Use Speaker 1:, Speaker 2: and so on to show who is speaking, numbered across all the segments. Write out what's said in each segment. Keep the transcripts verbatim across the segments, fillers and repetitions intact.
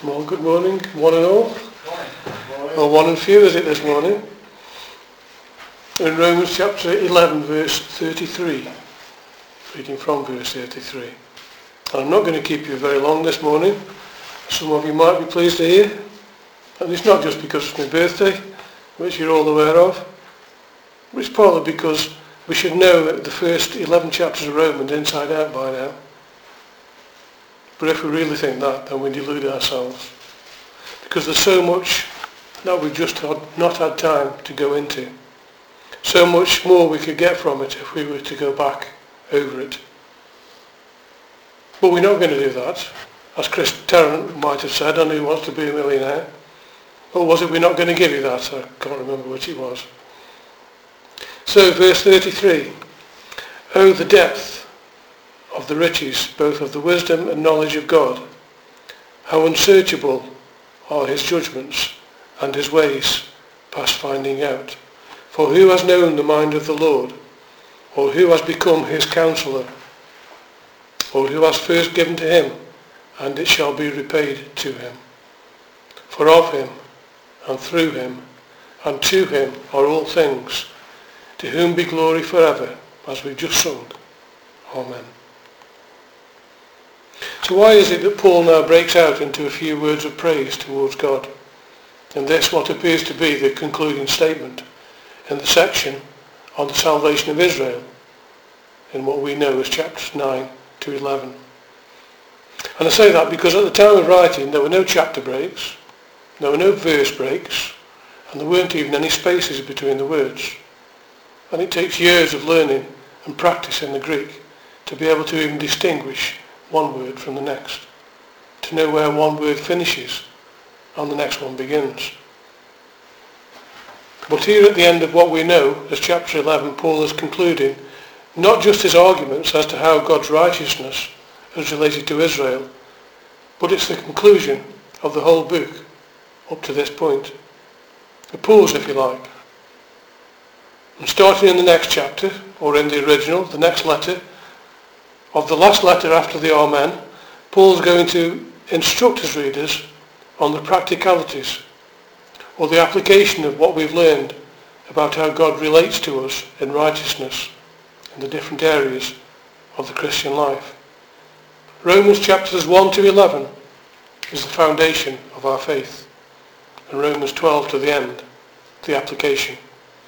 Speaker 1: Well, good morning, one and all.
Speaker 2: Morning.
Speaker 1: Well, one and few is it this morning? In Romans chapter eleven, verse thirty-three. Reading from verse thirty-three. And I'm not going to keep you very long this morning. Some of you might be pleased to hear. And it's not just because it's my birthday, which you're all aware of. But it's partly because we should know the first eleven chapters of Romans inside out by now. But if we really think that, then we delude ourselves. Because there's so much that we've just had, not had time to go into. So much more we could get from it if we were to go back over it. But we're not going to do that. As Chris Tarrant might have said on Who Wants to Be a Millionaire. Or was it we're not going to give you that? I can't remember which it was. So verse thirty-three. Oh, the depth of the riches, both of the wisdom and knowledge of God. How unsearchable are his judgments and his ways past finding out. For who has known the mind of the Lord? Or who has become his counsellor? Or who has first given to him, and it shall be repaid to him? For of him, and through him, and to him are all things, to whom be glory forever, as we've just sung. Amen. So why is it that Paul now breaks out into a few words of praise towards God? And this what appears to be the concluding statement in the section on the salvation of Israel, in what we know as chapters nine to eleven. And I say that because at the time of writing there were no chapter breaks, there were no verse breaks, and there weren't even any spaces between the words. And it takes years of learning and practice in the Greek to be able to even distinguish one word from the next, to know where one word finishes and the next one begins. But here at the end of what we know as chapter eleven, Paul is concluding not just his arguments as to how God's righteousness is related to Israel, but it's the conclusion of the whole book up to this point. A pause, if you like. And starting in the next chapter, or in the original, the next letter, of the last letter after the Amen, Paul's going to instruct his readers on the practicalities or the application of what we've learned about how God relates to us in righteousness in the different areas of the Christian life. Romans chapters one to eleven is the foundation of our faith, and Romans twelve to the end, the application.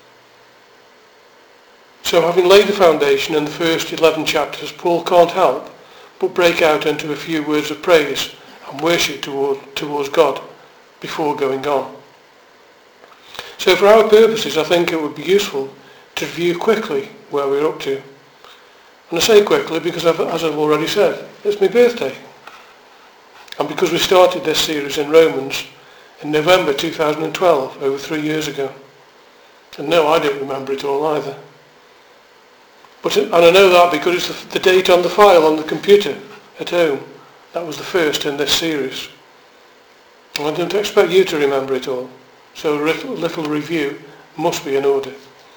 Speaker 1: So having laid the foundation in the first eleven chapters, Paul can't help but break out into a few words of praise and worship toward, towards God before going on. So for our purposes, I think it would be useful to review quickly where we're up to. And I say quickly because, I've, as I've already said, it's my birthday. And because we started this series in Romans in November two thousand twelve, over three years ago. And no, I don't remember it all either. But, and I know that because it's the, the date on the file on the computer at home. That was the first in this series. And I don't expect you to remember it all. So a little, little review must be in order.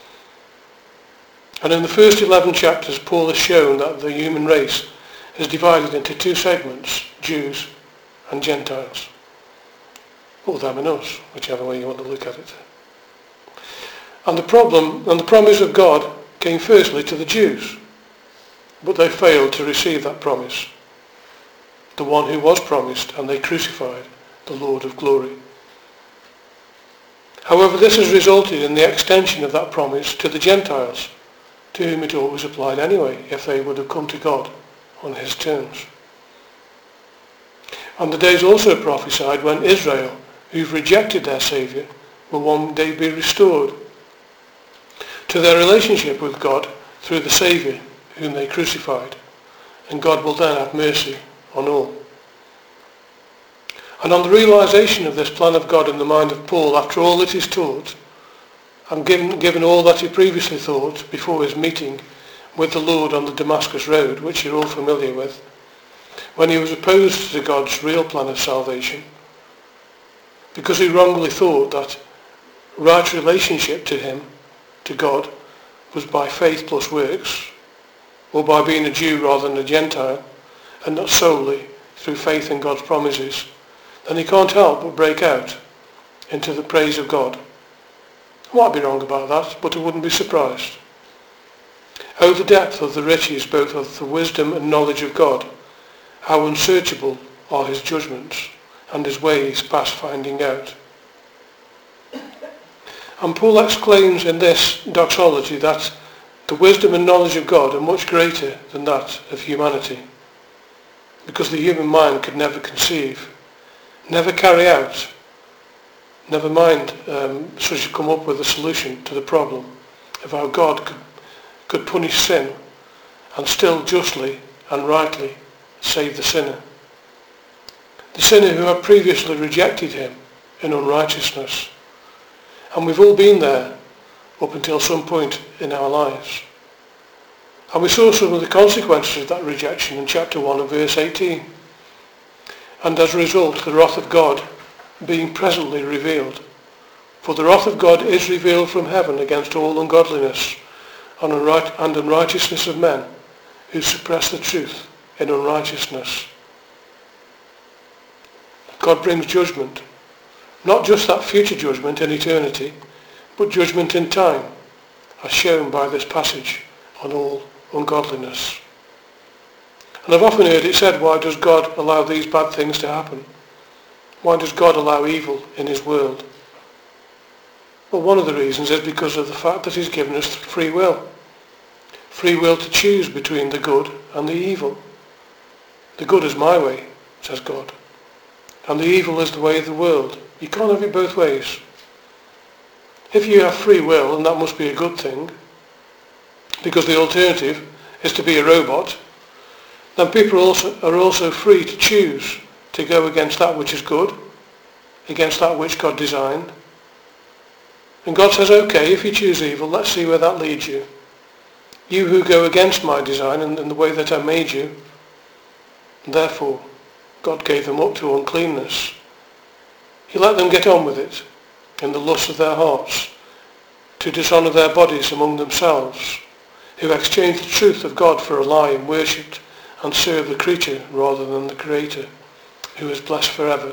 Speaker 1: And in the first eleven chapters, Paul has shown that the human race is divided into two segments, Jews and Gentiles. Or them and us, whichever way you want to look at it. And the problem and the promise of God came firstly to the Jews, but they failed to receive that promise, the one who was promised, and they crucified the Lord of glory. However, this has resulted in the extension of that promise to the Gentiles, to whom it always applied anyway, if they would have come to God on his terms. And the days also prophesied when Israel, who've rejected their Saviour, will one day be restored to their relationship with God through the Saviour whom they crucified, and God will then have mercy on all. And on the realisation of this plan of God in the mind of Paul, after all that he's taught, and given, given all that he previously thought before his meeting with the Lord on the Damascus Road, which you're all familiar with, when he was opposed to God's real plan of salvation, because he wrongly thought that right relationship to him, to God, was by faith plus works, or by being a Jew rather than a Gentile, and not solely through faith in God's promises, then he can't help but break out into the praise of God. I might be wrong about that, but I wouldn't be surprised. Oh, the depth of the riches both of the wisdom and knowledge of God. How unsearchable are his judgments and his ways past finding out. And Paul exclaims in this doxology that the wisdom and knowledge of God are much greater than that of humanity, because the human mind could never conceive, never carry out, never mind um, such to come up with a solution to the problem of how God could, could punish sin and still justly and rightly save the sinner. The sinner who had previously rejected him in unrighteousness. And we've all been there up until some point in our lives. And we saw some of the consequences of that rejection in chapter one and verse eighteen. And as a result, the wrath of God being presently revealed. For the wrath of God is revealed from heaven against all ungodliness and unrighteousness of men who suppress the truth in unrighteousness. God brings judgment. Not just that future judgment in eternity, but judgment in time, as shown by this passage on all ungodliness. And I've often heard it said, why does God allow these bad things to happen? Why does God allow evil in his world? Well, one of the reasons is because of the fact that he's given us free will. Free will to choose between the good and the evil. The good is my way, says God, and the evil is the way of the world. You can't have it both ways. If you have free will, and that must be a good thing, because the alternative is to be a robot, then people also are also free to choose to go against that which is good, against that which God designed. And God says, okay, if you choose evil, let's see where that leads you. You who go against my design and, and the way that I made you, therefore God gave them up to uncleanness. He let them get on with it in the lust of their hearts, to dishonour their bodies among themselves, who exchanged the truth of God for a lie and worshipped and served the creature rather than the Creator, who is blessed forever.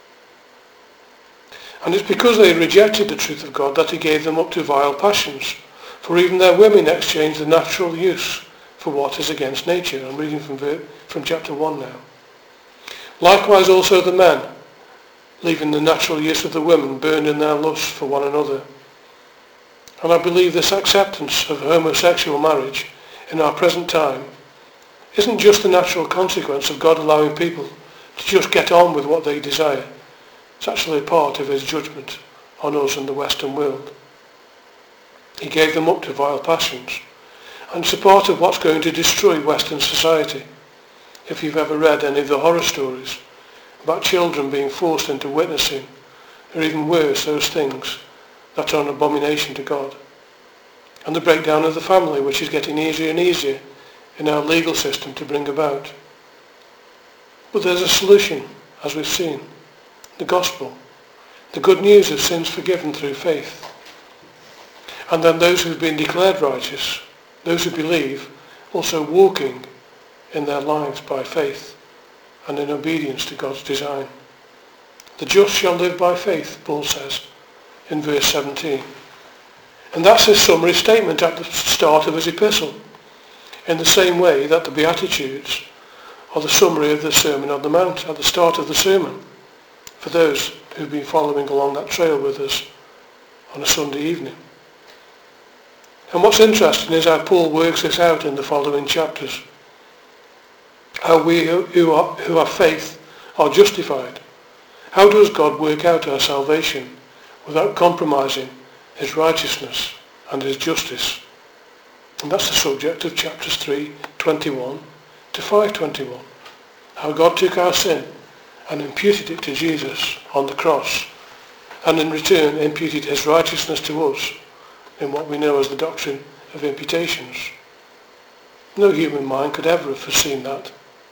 Speaker 1: And it's because they rejected the truth of God that he gave them up to vile passions, for even their women exchanged the natural use for what is against nature. I'm reading from, from chapter one now. Likewise also the men, leaving the natural use of the women, burned in their lust for one another. And I believe this acceptance of homosexual marriage in our present time isn't just the natural consequence of God allowing people to just get on with what they desire. It's actually part of his judgment on us in the Western world. He gave them up to vile passions. And it's a part of what's going to destroy Western society. If you've ever read any of the horror stories about children being forced into witnessing, or even worse, those things that are an abomination to God. And the breakdown of the family, which is getting easier and easier in our legal system to bring about. But there's a solution, as we've seen. The gospel. The good news of sins forgiven through faith. And then those who've been declared righteous, those who believe, also walking in their lives by faith and in obedience to God's design. The just shall live by faith, Paul says in verse seventeen. And that's his summary statement at the start of his epistle, in the same way that the Beatitudes are the summary of the Sermon on the Mount at the start of the sermon, for those who've been following along that trail with us on a Sunday evening. And what's interesting is how Paul works this out in the following chapters. How we who, are, who have faith are justified. How does God work out our salvation without compromising his righteousness and his justice? And that's the subject of chapters three twenty-one to five twenty-one. How God took our sin and imputed it to Jesus on the cross, and in return imputed his righteousness to us in what we know as the doctrine of imputations. No human mind could ever have foreseen that.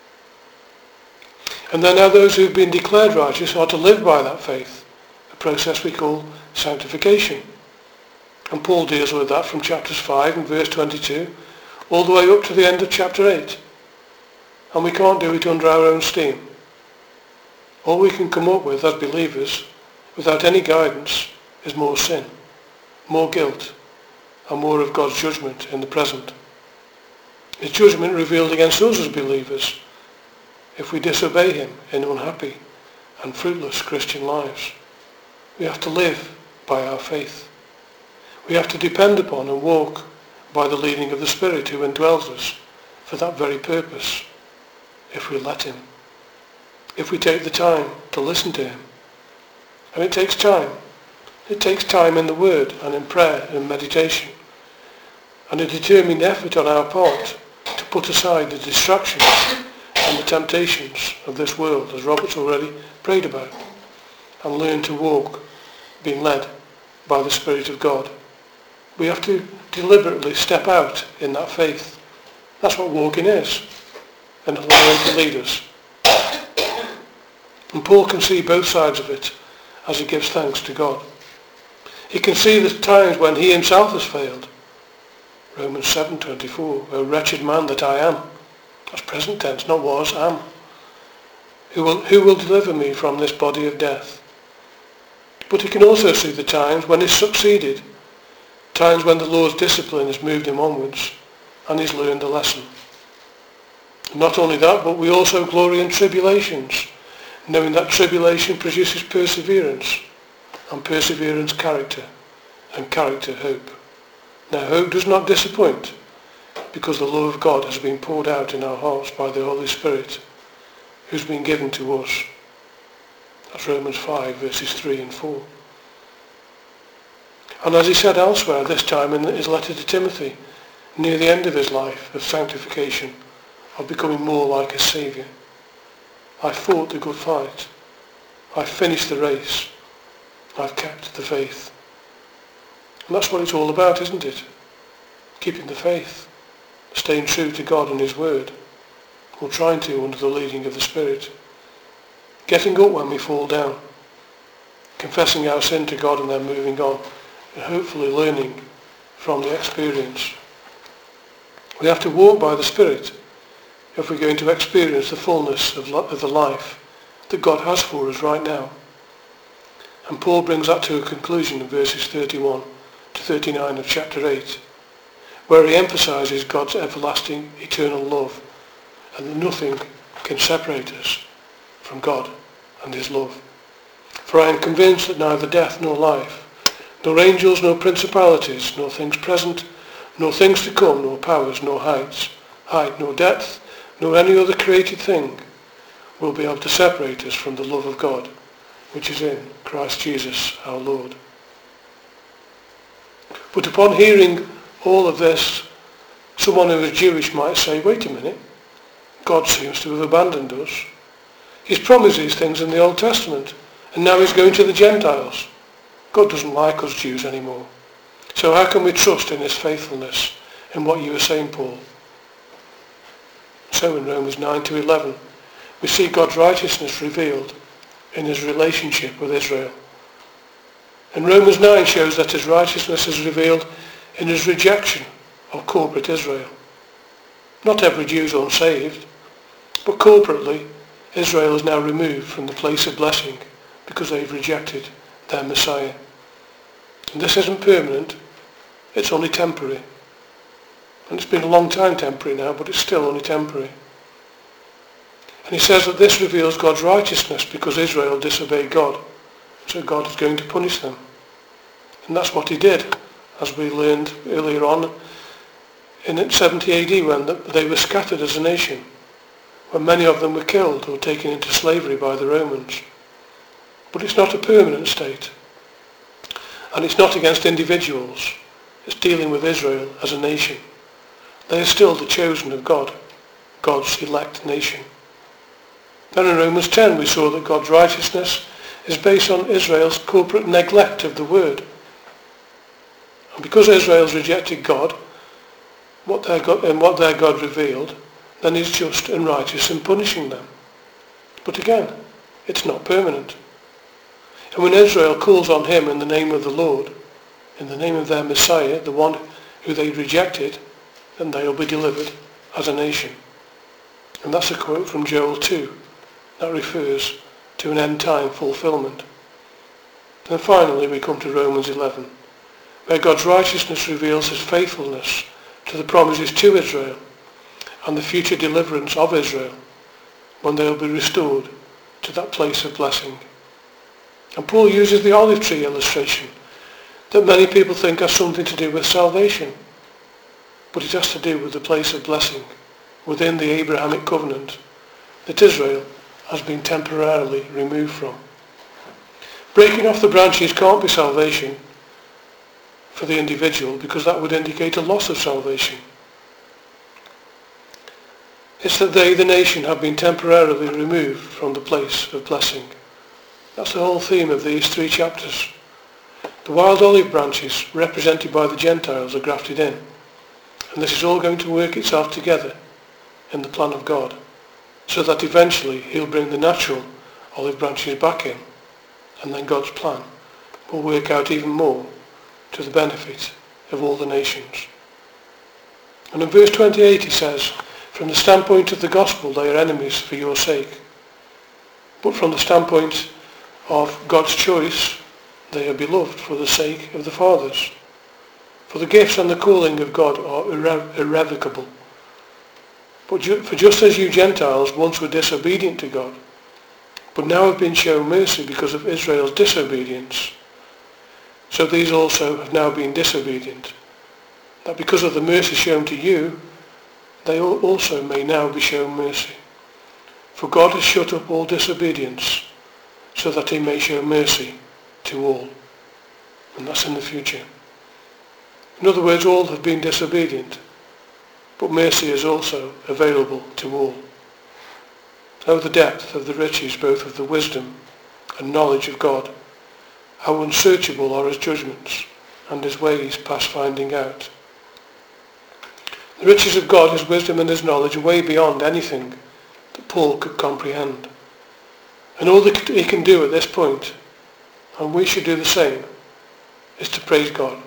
Speaker 1: And then now those who've been declared righteous are to live by that faith, a process we call sanctification. And Paul deals with that from chapters five and verse twenty-two all the way up to the end of chapter eight. And we can't do it under our own steam. All we can come up with as believers, without any guidance, is more sin, more guilt, and more of God's judgment in the present. His judgment revealed against us as believers if we disobey him in unhappy and fruitless Christian lives. We have to live by our faith. We have to depend upon and walk by the leading of the Spirit who indwells us for that very purpose, if we let him, if we take the time to listen to him. And it takes time. It takes time in the Word and in prayer and meditation, and a determined effort on our part to put aside the distractions and the temptations of this world, as Robert's already prayed about, and learn to walk being led by the Spirit of God. We have to deliberately step out in that faith. That's what walking is, and allow him to lead us. And Paul can see both sides of it as he gives thanks to God. He can see the times when he himself has failed. Romans seven twenty-four, O wretched man that I am. That's present tense, not was, am. Who will, who will deliver me from this body of death? But he can also see the times when he's succeeded, times when the Lord's discipline has moved him onwards and he's learned the lesson. Not only that, but we also glory in tribulations, knowing that tribulation produces perseverance, and perseverance character, and character hope. Now hope does not disappoint, because the love of God has been poured out in our hearts by the Holy Spirit, who's been given to us. That's Romans five, verses three and four. And as he said elsewhere, this time in his letter to Timothy, near the end of his life of sanctification, of becoming more like his Saviour, I fought the good fight. I've finished the race. I've kept the faith. And that's what it's all about, isn't it? Keeping the faith, staying true to God and his word, or trying to under the leading of the Spirit. Getting up when we fall down, confessing our sin to God and then moving on, and hopefully learning from the experience. We have to walk by the Spirit if we're going to experience the fullness of, of the life that God has for us right now. And Paul brings that to a conclusion in verses thirty-one to thirty-nine of chapter eight, where he emphasizes God's everlasting, eternal love, and that nothing can separate us from God and his love. For I am convinced that neither death nor life, nor angels, nor principalities, nor things present, nor things to come, nor powers, nor heights, height, nor depth, nor any other created thing will be able to separate us from the love of God, which is in Christ Jesus our Lord. But upon hearing all of this, someone who is Jewish might say, wait a minute, God seems to have abandoned us. He's promised these things in the Old Testament, and now he's going to the Gentiles. God doesn't like us Jews anymore. So how can we trust in his faithfulness in what you were saying, Paul? So in Romans nine to eleven, we see God's righteousness revealed in his relationship with Israel. And Romans nine shows that his righteousness is revealed in his rejection of corporate Israel. Not every Jew is unsaved, but corporately, Israel is now removed from the place of blessing because they've rejected their Messiah. And this isn't permanent, it's only temporary. And it's been a long time temporary now, but it's still only temporary. And he says that this reveals God's righteousness because Israel disobeyed God. So God is going to punish them. And that's what he did, as we learned earlier on in seventy A D when they were scattered as a nation, when many of them were killed or taken into slavery by the Romans. But it's not a permanent state. And it's not against individuals. It's dealing with Israel as a nation. They are still the chosen of God, God's elect nation. Then in Romans ten we saw that God's righteousness is based on Israel's corporate neglect of the word. And because Israel's rejected God, what their God, and what their God revealed, then he's just and righteous in punishing them. But again, it's not permanent. And when Israel calls on him in the name of the Lord, in the name of their Messiah, the one who they rejected, then they will be delivered as a nation. And that's a quote from Joel two. That refers to an end-time fulfillment. And finally we come to Romans eleven, where God's righteousness reveals his faithfulness to the promises to Israel and the future deliverance of Israel when they will be restored to that place of blessing. And Paul uses the olive tree illustration that many people think has something to do with salvation, but it has to do with the place of blessing within the Abrahamic covenant that Israel has been temporarily removed from. Breaking off the branches can't be salvation for the individual, because that would indicate a loss of salvation. It's that they, the nation, have been temporarily removed from the place of blessing. That's the whole theme of these three chapters. The wild olive branches, represented by the Gentiles, are grafted in, and this is all going to work itself together in the plan of God, so that eventually he'll bring the natural olive branches back in, and then God's plan will work out even more to the benefit of all the nations. And in verse twenty-eight he says, from the standpoint of the gospel they are enemies for your sake, but from the standpoint of God's choice they are beloved for the sake of the fathers. For the gifts and the calling of God are irre- irrevocable. But ju- for just as you Gentiles once were disobedient to God, but now have been shown mercy because of Israel's disobedience, so these also have now been disobedient, that because of the mercy shown to you, they also may now be shown mercy. For God has shut up all disobedience, so that he may show mercy to all. And that's in the future. In other words, all have been disobedient, but mercy is also available to all. Oh, the depth of the riches both of the wisdom and knowledge of God. How unsearchable are his judgments and his ways past finding out. The riches of God, his wisdom and his knowledge are way beyond anything that Paul could comprehend. And all that he can do at this point, and we should do the same, is to praise God.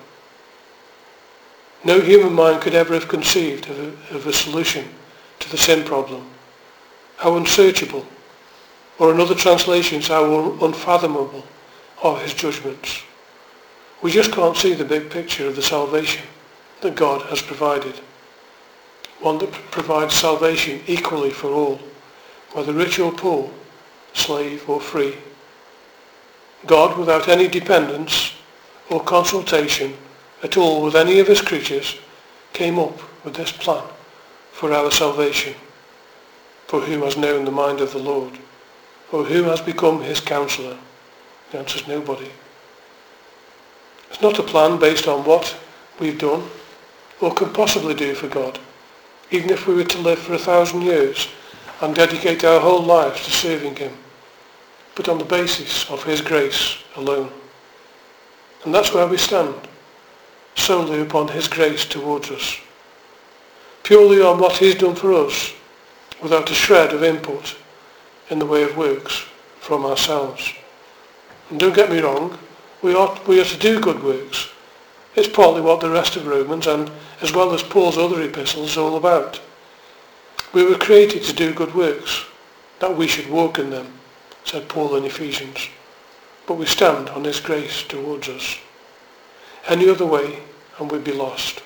Speaker 1: No human mind could ever have conceived of a, of a solution to the sin problem. How unsearchable, or in other translations, how un- unfathomable are his judgments. We just can't see the big picture of the salvation that God has provided. One that provides salvation equally for all, whether rich or poor, slave or free. God, without any dependence or consultation at all with any of his creatures, came up with this plan for our salvation. For who has known the mind of the Lord? Or who has become his counsellor? The answer is nobody. It's not a plan based on what we've done or can possibly do for God, even if we were to live for a thousand years and dedicate our whole lives to serving him, but on the basis of his grace alone. And that's where we stand, solely upon his grace towards us, purely on what he's done for us, without a shred of input in the way of works from ourselves. And don't get me wrong, we ought, we are to do good works. It's partly what the rest of Romans, and as well as Paul's other epistles, is all about. We were created to do good works, that we should walk in them, said Paul in Ephesians. But we stand on his grace towards us. Any other way and we'd be lost.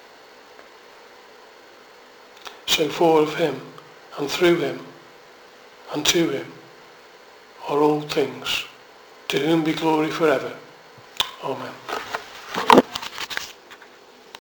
Speaker 1: So for of him, and through him, and to him, are all things, to whom be glory forever. Amen.